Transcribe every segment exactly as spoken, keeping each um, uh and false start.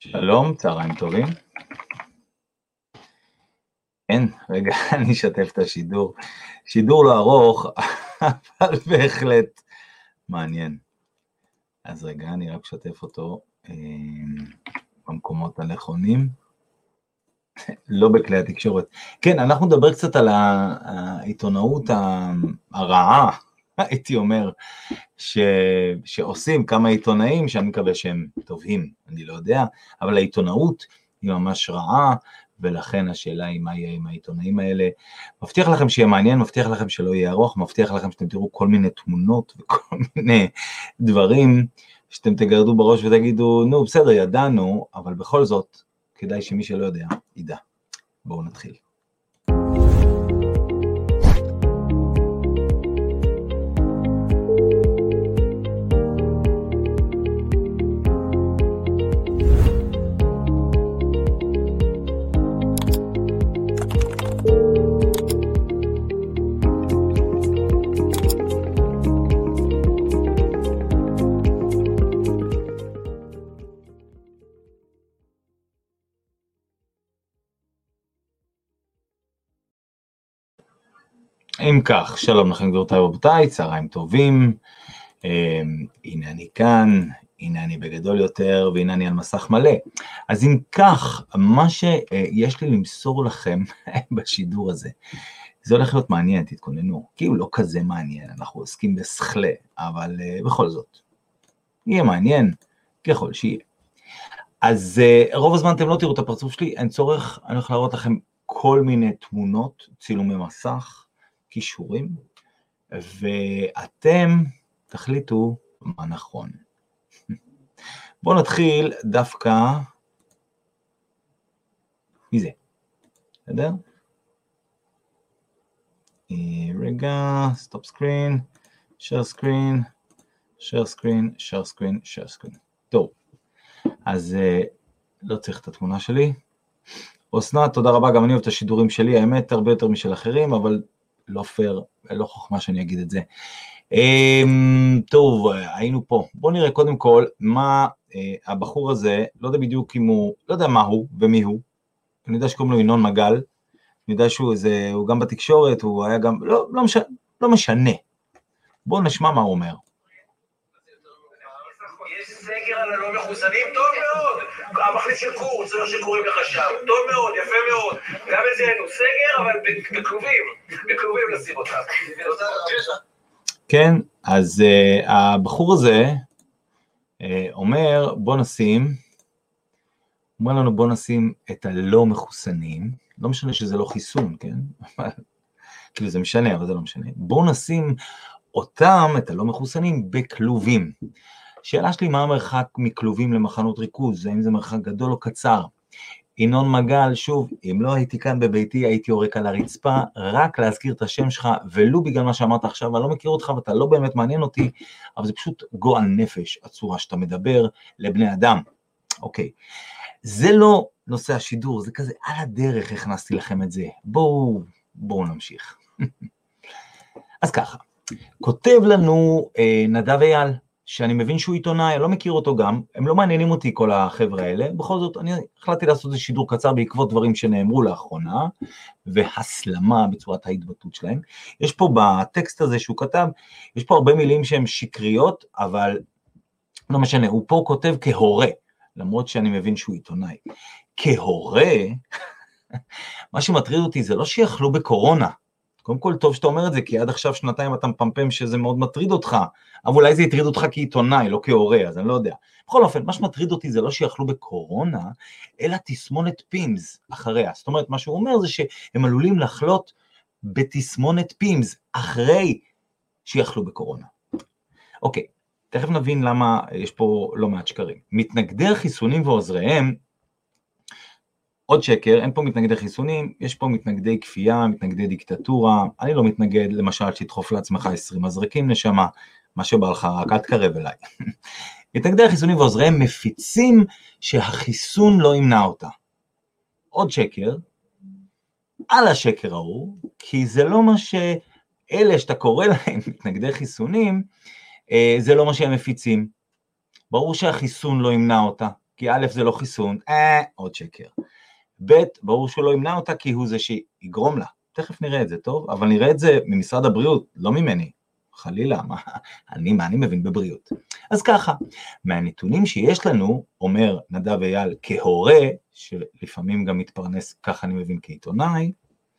שלום, צהריים טובים. כן, רגע, אני אשתף את השידור. שידור לא ארוך, אבל בהחלט מעניין. אז רגע, אני רק אשתף אותו אה, במקומות הנכונים. לא בכלי התקשורת. כן, אנחנו נדבר קצת על העיתונאות הרעה, הייתי אומר, ש... שעושים כמה עיתונאים, שאני מקווה שהם טובים, אני לא יודע, אבל העיתונאות היא ממש רעה, ולכן השאלה היא מה יהיה עם העיתונאים האלה. מבטיח לכם שיהיה מעניין, מבטיח לכם שלא יהיה ארוך, מבטיח לכם שאתם תראו כל מיני תמונות וכל מיני דברים, שאתם תגרדו בראש ותגידו, נו בסדר, ידענו, אבל בכל זאת, כדאי שמי שלא יודע, ידע. בואו נתחיל. אם כך, שלום לכם גבירותיי ורבותיי, צהריים טובים, הנה אני כאן, הנה אני בגדול יותר, והנה אני על מסך מלא. אז אם כך, מה שיש לי למסור לכם בשידור הזה, זה הולך להיות מעניין, תתכוננו, כי הוא לא כזה מעניין, אנחנו עוסקים בשכלה, אבל בכל זאת, יהיה מעניין ככל שיהיה. אז רוב הזמן אתם לא תראו את הפרצוף שלי, אין צורך, אני הולך להראות לכם כל מיני תמונות, צילומי מסך, קישורים, ואתם תחליטו מה נכון. בואו נתחיל דווקא מזה, בסדר? רגע, stop screen, share screen, share screen, share screen, share screen. טוב, אז לא צריך את התמונה שלי. אסנת, תודה רבה, גם אני אוהב את השידורים שלי, האמת הרבה יותר משל אחרים, אבל לא פייר, לא חוכמה שאני אגיד את זה. טוב, היינו פה. בואו נראה קודם כל מה הבחור הזה, לא יודע בדיוק אם הוא, לא יודע מה הוא ומי הוא. אני יודע שקוראים לו ינון מגל, אני יודע שהוא איזה, הוא גם בתקשורת, הוא היה גם, לא, לא משנה, לא משנה. בואו נשמע מה הוא אומר. יש סגר על הלא מחוסנים, טוב מאוד. המחליט של קורץ, זה לא שקוראים לך שם. טוב מאוד, יפה מאוד. גם אצלנו סגר, אבל בכלובים. בכלובים לשים אותם. כן, אז uh, הבחור הזה uh, אומר, בוא נשים, אומר לנו בוא נשים את הלא מחוסנים, לא משנה שזה לא חיסון, כן? כאילו זה משנה, אבל זה לא משנה. בוא נשים אותם, את הלא מחוסנים, בכלובים. שאלה שלי, מה המרחק מכלובים למחנות ריכוז? האם זה מרחק גדול או קצר? ינון מגל, שוב, אם לא הייתי כאן בביתי, הייתי יורק על הרצפה, רק להזכיר את השם שלך, ולו בגלל מה שאמרת עכשיו, אני לא מכיר אותך ואתה לא באמת מעניין אותי, אבל זה פשוט גועל נפש, הצורה שאתה מדבר לבני אדם. אוקיי, זה לא נושא השידור, זה כזה על הדרך הכנסתי לכם את זה. בואו, בואו נמשיך. אז ככה, כותב לנו אה, נדב אייל, שאני מבין שהוא עיתונאי, אני לא מכיר אותו גם, הם לא מעניינים אותי כל החבר'ה האלה, בכל זאת אני החלטתי לעשות איזה שידור קצר בעקבות דברים שנאמרו לאחרונה, והסלמה בצורת ההתבטאות שלהם. יש פה בטקסט הזה שהוא כתב, יש פה הרבה מילים שהן שקריות, אבל לא משנה, הוא פה כותב כהורה, למרות שאני מבין שהוא עיתונאי. כהורה, מה שמטריד אותי זה לא שיחלו בקורונה, קודם כל טוב שאתה אומר את זה, כי עד עכשיו שנתיים אתה מפמפם שזה מאוד מטריד אותך, אבל אולי זה יטריד אותך כעיתונאי, לא כהורה, אז אני לא יודע. בכל אופן, מה שמטריד אותי זה לא שיחלו בקורונה, אלא תסמונת פימס אחריה. זאת אומרת, מה שהוא אומר זה שהם עלולים לחלות בתסמונת פימס אחרי שיחלו בקורונה. אוקיי, תכף נבין למה יש פה לא מעט שקרים. מתנגדי החיסונים ועוזריהם, עוד שקר, אין פה מתנגדי חיסונים, יש פה מתנגדי כפייה, מתנגדי דיקטטורה, אני לא מתנגד, למשל, שתדחוף לעצמך עשרים מזרקים נשמה, מה שבא לך, רק אל תקרב אליי. מתנגדי החיסונים ועוזריהם מפיצים שהחיסון לא ימנע אותה. עוד שקר, על השקר ההוא, כי זה לא מה שאלה שאתה קורא להם מתנגדי חיסונים, זה לא מה שהם מפיצים. ברור שהחיסון לא ימנע אותה, כי א' זה לא חיסון, אה, עוד שקר. ב', ברור שהוא לא ימנע אותה, כי הוא זה שיגרום לה. תכף נראה את זה, טוב? אבל נראה את זה ממשרד הבריאות, לא ממני. חלילה, מה אני, מה אני מבין בבריאות. אז ככה, מהנתונים שיש לנו, אומר נדב אייל כהורה, שלפעמים גם מתפרנס, ככה אני מבין כעיתונאי,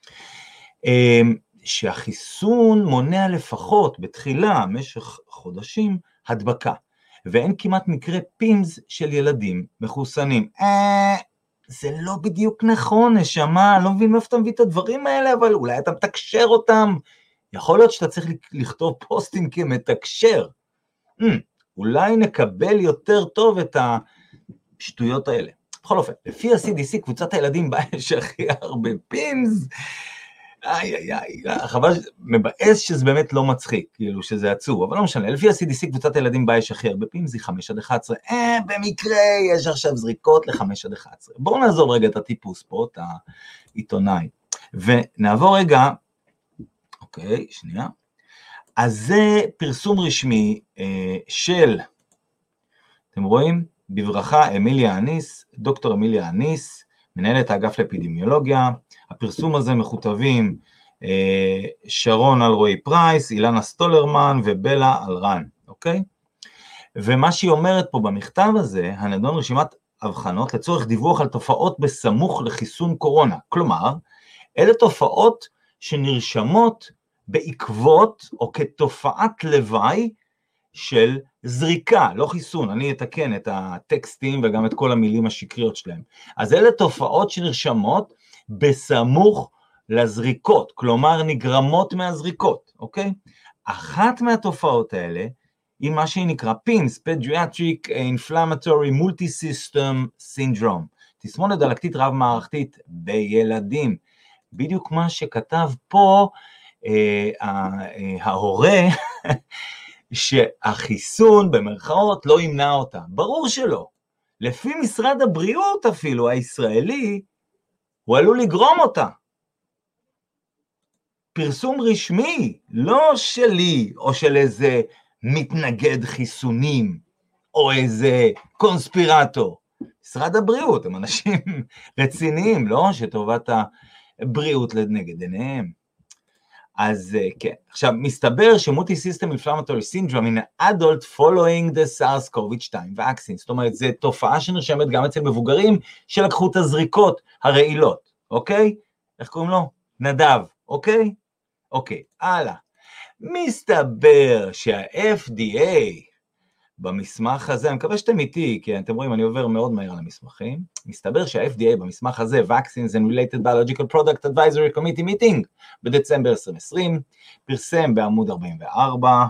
שהחיסון מונע לפחות בתחילה, משך חודשים, הדבקה, ואין כמעט מקרה פימס של ילדים מחוסנים. אה, זה לא בדיוק נכון, נשמה, לא מבין מאיפה אתה מביא את הדברים האלה, אבל אולי אתה מתקשר אותם, יכול להיות שאתה צריך לכתוב פוסטים כמתקשר, hmm, אולי נקבל יותר טוב את השטויות האלה. בכל אופן, לפי ה-סי די סי, קבוצת הילדים בה יש הכי הרבה פימס, איי איי איי, חבל, מבאס שזה באמת לא מצחיק, כאילו שזה עצוב, אבל לא משנה, לפי ה-סי די סי, קבוצת הילדים בה יש הכי הרבה פימס, היא חמש עד אחת עשרה, אה, במקרה יש עכשיו זריקות ל-חמש עד אחת עשרה. בואו נעזוב רגע את הטיפוס פה, את העיתונאי, ונעבור רגע, אוקיי, שנייה. אז זה פרסום רשמי אה, של, אתם רואים? בברכה אמיליה אניס, דוקטור אמיליה אניס, מנהלת האגף לאפידמיולוגיה. הפרסום הזה מכותבים אה, שרון אלרועי פרייס, אילנה סטולרמן ובלה אלרן, אוקיי? ומה שהיא אומרת פה במכתב הזה, הנדון רשימת הבחנות לצורך דיווח על תופעות בסמוך לחיסון קורונה. כלומר, אלה תופעות שנרשמות בעקבות או כתופעת לוואי של זריקה, לא חיסון, אני אתקן את הטקסטים וגם את כל המילים השקריות שלהם. אז אלה תופעות שנרשמות בסמוך לזריקות, כלומר נגרמות מהזריקות, אוקיי? אחת מהתופעות האלה היא מה שהיא נקרא פימס, Pediatric Inflammatory Multisystem Syndrome, תסמונת דלקתית רב מערכתית בילדים, בדיוק מה שכתב פה אה, אה, ההורה, שהחיסון במרכאות לא ימנע אותה, ברור שלא, לפי משרד הבריאות אפילו הישראלי, הוא עלול לגרום אותה, פרסום רשמי, לא שלי או של איזה מתנגד חיסונים, או איזה קונספירטור, משרד הבריאות, הם אנשים רציניים, לא? שטובת הבריאות לנגד עיניהם. אז כן, עכשיו מסתבר שמולטי סיסטם אינפלמטורי סינדרום in adult following the SARS-קו וי טו vaccine, זאת אומרת, זו תופעה שנרשמת גם אצל מבוגרים שלקחו את הזריקות הרעילות, אוקיי? איך קוראים לו? נדב, אוקיי? אוקיי, הלאה. מסתבר שה-אף די איי במסמך הזה, אני מקווה שאתם איתי, כי אתם רואים, אני עובר מאוד מהר על המסמכים, מסתבר שה-אף די איי במסמך הזה, Vaccines and Related Biological Product Advisory Committee Meeting, בדצמבר עשרים עשרים, פרסם בעמוד ארבעים וארבע,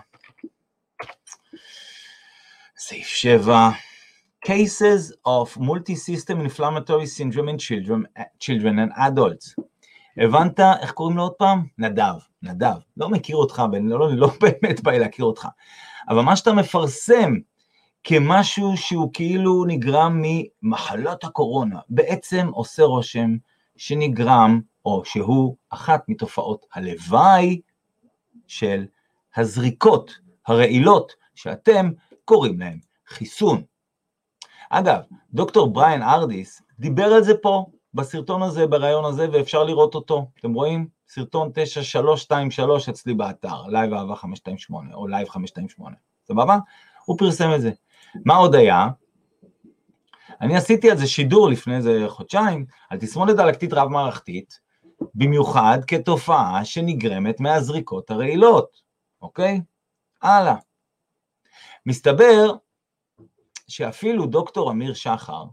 סעיף שבע, Cases of Multi-System Inflammatory Syndrome in children, children and Adults. הבנת איך קוראים לו עוד פעם? נדב, נדב, לא מכיר אותך, לא, לא, לא באמת בא להכיר אותך. אבל מה שאתה מפרסם כמשהו שהוא כאילו נגרם ממחלת הקורונה, בעצם עושה רושם שנגרם, או שהוא אחת מתופעות הלוואי של הזריקות הרעילות שאתם קוראים להם חיסון. אגב, דוקטור בריין ארדיס דיבר על זה פה, בסרטון הזה, ברעיון הזה, ואפשר לראות אותו. אתם רואים? סרטון תשע שלוש שתיים שלוש אצלי באתר, לייב אהבה חמש שתיים שמונה, או לייב חמש שתיים שמונה. סבבה? הוא פרסם את זה. מה עוד היה? אני עשיתי על זה שידור לפני איזה חודשיים, על תסמונת דלקתית רב מערכתית, במיוחד כתופעה שנגרמת מהזריקות הרעילות. אוקיי? הלאה. מסתבר שאפילו דוקטור אמיר שחר,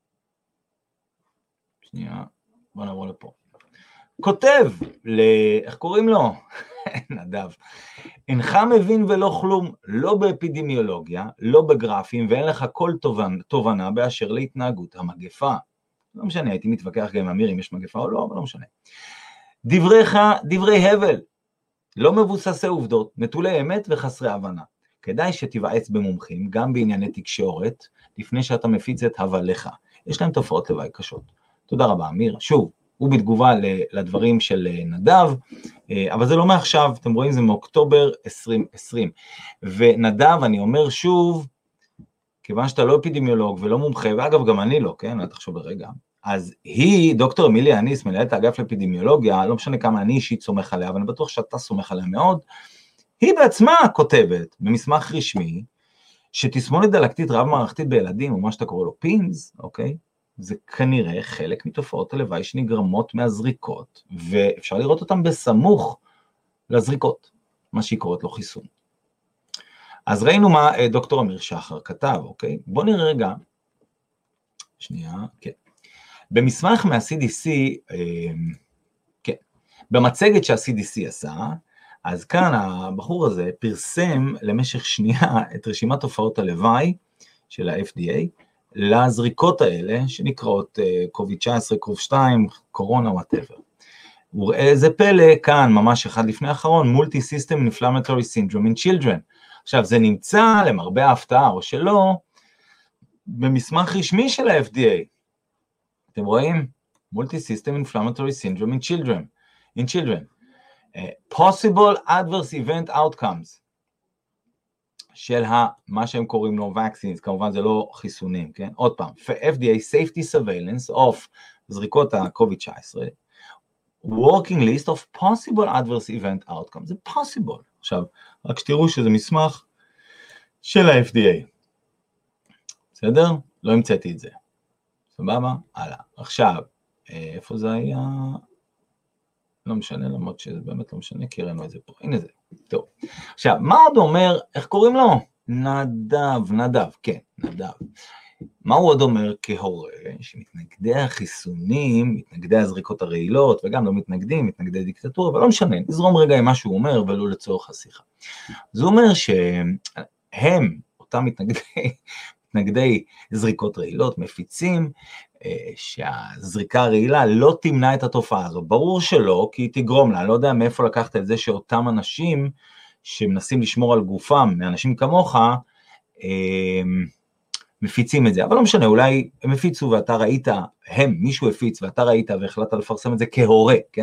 שנייה, בוא נעבור לפה. כותב, ל... איך קוראים לו? נדב. אינך מבין ולא כלום, לא באפידמיולוגיה, לא בגרפים, ואין לך כל תובנה, תובנה באשר להתנהגות המגפה. לא משנה, הייתי מתווכח גם עם אמיר אם יש מגפה או לא, אבל לא משנה. דבריך, דברי הבל, לא מבוססי עובדות, נטולי אמת וחסרי הבנה. כדאי שתיוועץ במומחים, גם בענייני תקשורת, לפני שאתה מפיץ את הבליך. יש להם תופעות לוואי קשות. תודה רבה, אמיר. שוב, הוא בתגובה לדברים של נדב, אבל זה לא מעכשיו, אתם רואים, זה מאוקטובר עשרים עשרים. ונדב, אני אומר שוב, כיוון שאתה לא אפידמיולוג ולא מומחה, ואגב גם אני לא, כן, אל תחשוב לרגע, אז היא, דוקטור אמיליה אניס, מנהלת האגף לאפידמיולוגיה, לא משנה כמה אני אישית סומך עליה, אבל אני בטוח שאתה סומך עליה מאוד, היא בעצמה כותבת במסמך רשמי, שתסמונת דלקתית רב-מערכתית בילדים, או מה שאתה קורא לו פימס, אוקיי? זה כנראה חלק מתופעות הלוואי שנגרמות מהזריקות, ואפשר לראות אותם בסמוך לזריקות, מה שהיא קוראת לו חיסון. אז ראינו מה דוקטור אמיר שחר כתב, אוקיי? בוא נראה רגע, שנייה, כן. במסמך מה-סי די סי, כן, במצגת שה-סי די סי עשה, אז כאן הבחור הזה פרסם למשך שנייה את רשימת תופעות הלוואי של ה-אף די איי, לזריקות האלה שנקראות קוביד תשע עשרה, קוב שתיים, קורונה, whatever. וראה איזה פלא, כאן ממש אחד לפני האחרון, Multi-System Inflammatory Syndrome in Children. עכשיו זה נמצא למרבה ההפתעה או שלא, במסמך רשמי של ה-אף די איי. אתם רואים? Multi-System Inflammatory Syndrome in Children. In children. Uh, possible adverse event outcomes של ה, מה שהם קוראים לו vaccines, כמובן זה לא חיסונים, כן? עוד פעם, ף די איי Safety Surveillance of זריקות ה-קוביד תשע עשרה, working list of possible adverse event outcomes, זה possible. עכשיו, רק שתראו שזה מסמך של ה-אף די איי. בסדר? לא המצאתי את זה. סבבה? הלאה. עכשיו, איפה זה היה? לא משנה, למרות שזה באמת לא משנה, כי ראינו את זה פה. הנה זה. טוב. עכשיו, מה עוד אומר, איך קוראים לו? נדב, נדב, כן, נדב. מה הוא עוד אומר כהורה? שמתנגדי החיסונים, מתנגדי הזריקות הרעילות, וגם לא מתנגדים, מתנגדי דיקטטורה, אבל לא משנה, נזרום רגע עם מה שהוא אומר, ולא לצורך השיחה. אז הוא אומר שהם, אותם מתנגדי, מתנגדי זריקות רעילות, מפיצים, שהזריקה הרעילה לא תמנע את התופעה הזו. ברור שלא, כי היא תגרום לה, אני לא יודע מאיפה לקחת את זה שאותם אנשים שמנסים לשמור על גופם, מאנשים כמוך, מפיצים את זה, אבל לא משנה, אולי הם הפיצו ואתה ראית, הם, מישהו הפיץ ואתה ראית והחלטת לפרסם את זה כהורה, כן?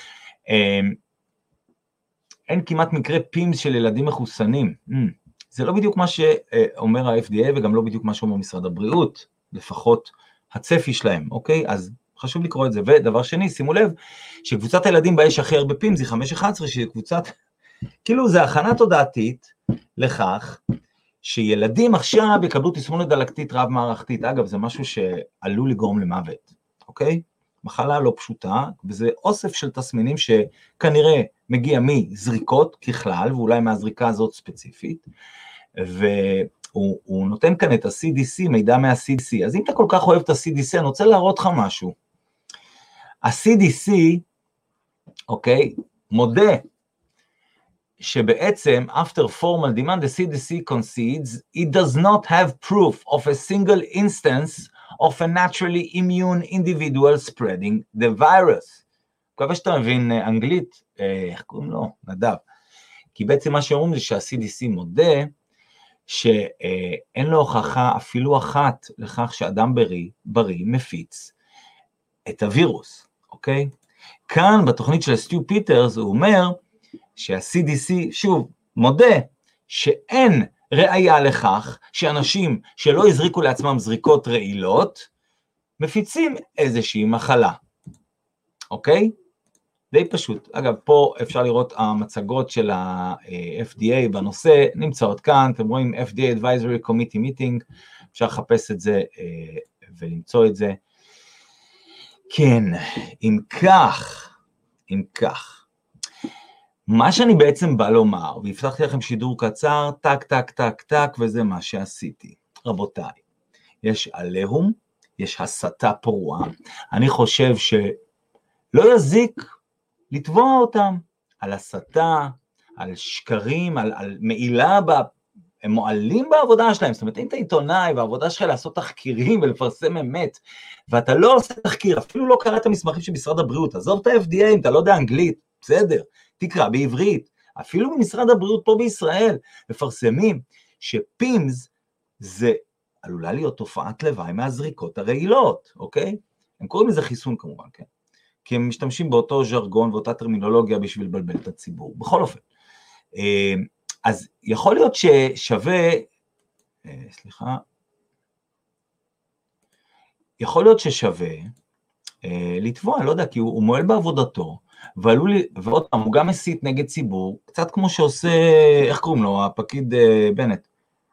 אין כמעט מקרה פימס של ילדים מחוסנים, זה לא בדיוק מה שאומר ה-אף די איי וגם לא בדיוק מה שאומר משרד הבריאות, לפחות הצפי שלהם, אוקיי? אז חשוב לקרוא את זה. ודבר שני, שימו לב, שקבוצת הילדים בה יש הכי הרבה פימס, היא חמש אחת עשרה, שהיא קבוצת, כאילו זה הכנה תודעתית לכך, שילדים עכשיו יקבלו תסמונת דלקתית רב-מערכתית. אגב, זה משהו שעלול לגרום למוות, אוקיי? מחלה לא פשוטה, וזה אוסף של תסמינים שכנראה מגיע מזריקות ככלל, ואולי מהזריקה הזאת ספציפית, והוא נותן כאן את ה-סי די סי, מידע מה-סי די סי. אז אם אתה כל כך אוהב את ה-סי די סי, אני רוצה להראות לך משהו. ה-סי די סי, אוקיי, מודה, שבעצם, after formal demand, the סי די סי concedes, it does not have proof of a single instance of a naturally immune individual spreading the virus. מקווה שאתה מבין אנגלית, איך קוראים לו? נדב. כי בעצם מה שאומרים זה שה-סי די סי מודה, שאין לו הוכחה אפילו אחת לכך שאדם בריא, בריא מפיץ את הווירוס, אוקיי? כאן בתוכנית של סטיו פיטרס הוא אומר, שה-סי די סי, שוב, מודה שאין ראיה לכך שאנשים שלא הזריקו לעצמם זריקות רעילות, מפיצים איזושהי מחלה. אוקיי? די פשוט. אגב, פה אפשר לראות המצגות של ה-אף די איי בנושא, נמצאות כאן, אתם רואים אף די איי Advisory Committee Meeting, אפשר לחפש את זה ולמצוא את זה. כן, אם כך, אם כך, מה שאני בעצם בא לומר, והבטחתי לכם שידור קצר, טק, טק, טק, טק, וזה מה שעשיתי. רבותיי, יש עליהום, יש הסתה פרועה, אני חושב שלא יזיק לתבוע אותם על הסתה, על שקרים, על, על מעילה, ב... הם מועלים בעבודה שלהם, זאת אומרת, אם אתה עיתונאי, והעבודה שלך לעשות תחקירים ולפרסם אמת, ואתה לא עושה תחקיר, אפילו לא קראת המסמכים של משרד הבריאות, עזוב את ה-אף די איי, אם אתה לא יודע אנגלית, בסדר, תקרא בעברית, אפילו במשרד הבריאות פה בישראל, מפרסמים שפימס זה עלולה להיות תופעת לוואי מהזריקות הרעילות, אוקיי? הם קוראים לזה חיסון כמובן, כן? כי הם משתמשים באותו ז'רגון ואותה טרמינולוגיה בשביל לבלבל את הציבור, בכל אופן. אז יכול להיות ששווה, סליחה, יכול להיות ששווה אה, לתבוע, לא יודע, כי הוא, הוא מועל בעבודתו, ועלו לי, ועוד פעם, הוא גם מסית נגד ציבור, קצת כמו שעושה, איך קוראים לו, הפקיד אה, בנט.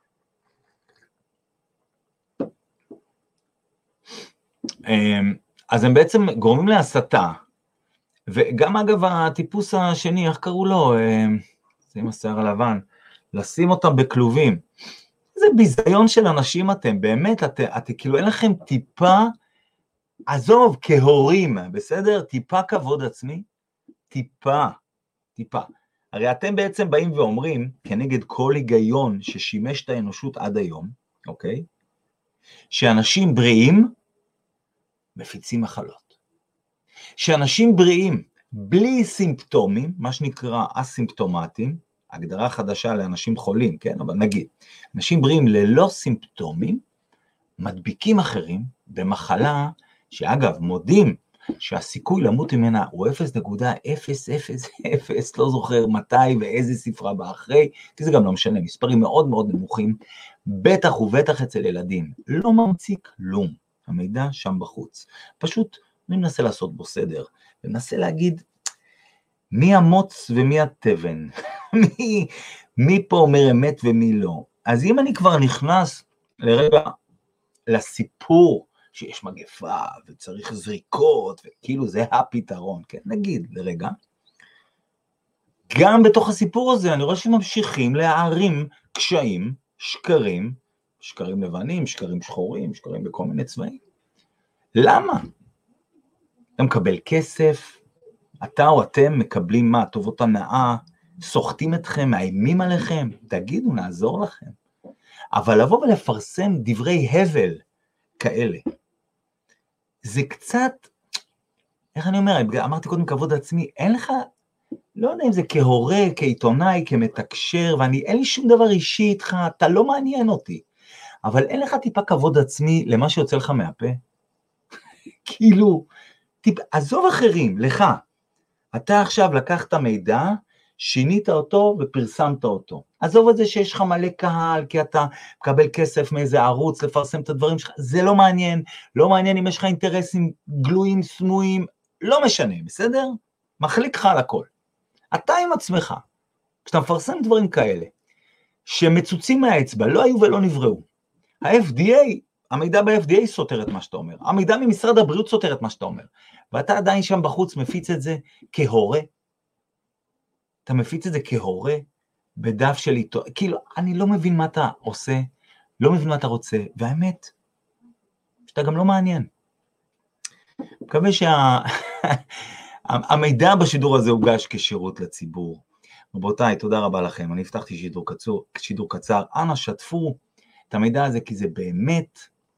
אה, אז הם בעצם גורמים להסתה, וגם אגב הטיפוס השני, איך קראו לו, אה, זה עם השיער הלבן, לשים אותם בכלובים. זה ביזיון של אנשים אתם, באמת, אתם, אתם כאילו אין לכם טיפה, עזוב, כהורים, בסדר? טיפה כבוד עצמי, טיפה, טיפה. הרי אתם בעצם באים ואומרים, כנגד כל היגיון ששימש את האנושות עד היום, אוקיי? שאנשים בריאים מפיצים מחלות. שאנשים בריאים בלי סימפטומים, מה שנקרא אסימפטומטיים, הגדרה חדשה לאנשים חולים, כן? אבל נגיד, אנשים בריאים ללא סימפטומים, מדביקים אחרים במחלה, שאגב, מודים שהסיכוי למות ממנה הוא אפס נקודה אפס אפס אפס, לא זוכר מתי ואיזה ספרה באחרי, כי זה גם לא משנה, מספרים מאוד מאוד נמוכים, בטח ובטח אצל ילדים, לא ממציא כלום, המידע שם בחוץ. פשוט אני מנסה לעשות בו סדר, ומנסה להגיד, מי המוץ ומי התבן? מי, מי פה אומר אמת ומי לא? אז אם אני כבר נכנס לרגע לסיפור שיש מגפה וצריך זריקות, וכאילו זה הפתרון, כן? נגיד לרגע, גם בתוך הסיפור הזה אני רואה שממשיכים להערים קשיים, שקרים, שקרים לבנים, שקרים שחורים, שקרים בכל מיני צבעים. למה? אתה מקבל כסף, אתה או אתם מקבלים מה? טובות הנאה, סוחטים אתכם, מאיימים עליכם, תגידו, נעזור לכם. אבל לבוא ולפרסם דברי הבל כאלה, זה קצת, איך אני אומר, אמרתי קודם כבוד עצמי, אין לך, לא יודע אם זה כהורה, כעיתונאי, כמתקשר, ואני, אין לי שום דבר אישי איתך, אתה לא מעניין אותי, אבל אין לך טיפה כבוד עצמי למה שיוצא לך מהפה? כאילו, טיפ, עזוב אחרים, לך, אתה עכשיו לקחת מידע, שינית אותו ופרסמת אותו. עזוב את זה שיש לך מלא קהל, כי אתה מקבל כסף מאיזה ערוץ לפרסם את הדברים שלך, זה לא מעניין, לא מעניין אם יש לך אינטרסים גלויים, סמויים, לא משנה, בסדר? מחליק לך על הכל. אתה עם עצמך, כשאתה מפרסם דברים כאלה, שמצוצים מהאצבע, לא היו ולא נבראו. ה-אף די איי, המידע ב-אף די איי סותר את מה שאתה אומר, המידע ממשרד הבריאות סותר את מה שאתה אומר, ואתה עדיין שם בחוץ מפיץ את זה כהורה, אתה מפיץ את זה כהורה, בדף של איתו, כאילו, אני לא מבין מה אתה עושה, לא מבין מה אתה רוצה, והאמת, שאתה גם לא מעניין. מקווה שהמידע בשידור הזה הוגש כשירות לציבור. רבותיי, תודה רבה לכם, אני הבטחתי שידור קצר, שידור קצר, אנא שתפו את המידע הזה, כי זה באמת,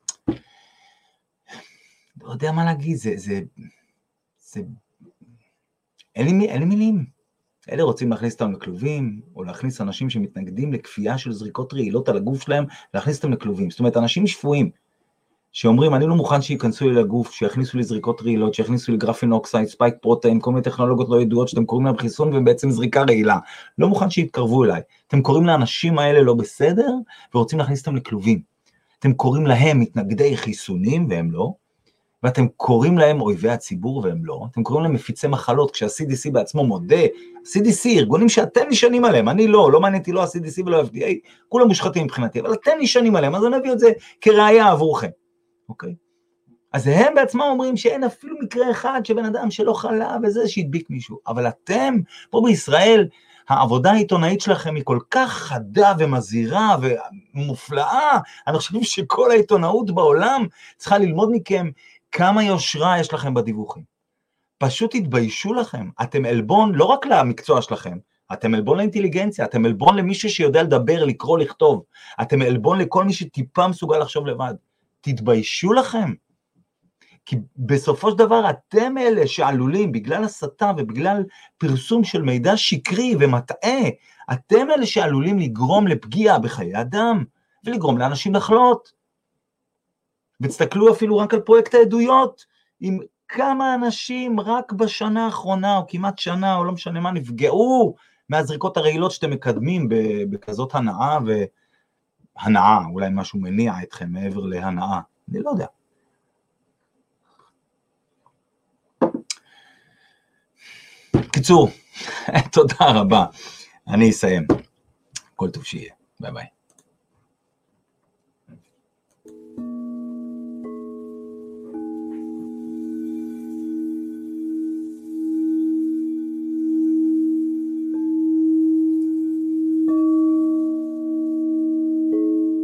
לא יודע מה להגיד, זה, זה, זה, אין לי, אין לי מילים. אלה רוצים להכניס אותם לכלובים, או להכניס אנשים שמתנגדים לכפייה של זריקות רעילות על הגוף שלהם, להכניס אותם לכלובים. זאת אומרת, אנשים שפויים, שאומרים, אני לא מוכן שיכנסו לי לגוף, שיכניסו לי זריקות רעילות, שיכניסו לי גרפין אוקסייד, ספייק פרוטאין, כל מיני טכנולוגיות לא ידועות, שאתם קוראים להם חיסון, והם בעצם זריקה רעילה. לא מוכן שיתקרבו אליי. אתם קוראים לאנשים האלה לא בסדר, ורוצים להכניס אותם לכלובים. אתם קוראים להם מתנגדי חיסונים, והם לא. ואתם קוראים להם אויבי הציבור והם לא, אתם קוראים להם מפיצי מחלות, כשה-סי די סי בעצמו מודה, סי די סי, ארגונים שאתם נשענים עליהם, אני לא, לא מעניינתי לא ה-סי די סי ולא ה-אף די איי, כולם מושחתים מבחינתי, אבל אתם נשענים עליהם, אז אני אביא את זה כראיה עבורכם, אוקיי? אז הם בעצמם אומרים שאין אפילו מקרה אחד שבן אדם שלא חלה וזה שהדביק מישהו, אבל אתם, פה בישראל, העבודה העיתונאית שלכם היא כל כך חדה ומזהירה ומופלאה, אני חושב שכל העיתונאות בעולם צריכה ללמוד מכם כמה יושרה יש לכם בדיווחים. פשוט תתביישו לכם, אתם אלבון לא רק למקצוע שלכם, אתם אלבון לאינטליגנציה, אתם אלבון למישהו שיודע לדבר, לקרוא, לכתוב, אתם אלבון לכל מי שטיפה מסוגל לחשוב לבד. תתביישו לכם. כי בסופו של דבר אתם אלה שעלולים, בגלל הסתה ובגלל פרסום של מידע שקרי ומטעה, אתם אלה שעלולים לגרום לפגיעה בחיי אדם, ולגרום לאנשים לחלות. ותסתכלו אפילו רק על פרויקט העדויות, עם כמה אנשים רק בשנה האחרונה, או כמעט שנה, או לא משנה מה, נפגעו מהזריקות הרעילות שאתם מקדמים בכזאת הנאה, והנאה, אולי משהו מניע אתכם מעבר להנאה, אני לא יודע. בקיצור, תודה רבה. אני אסיים. כל טוב שיהיה. ביי ביי.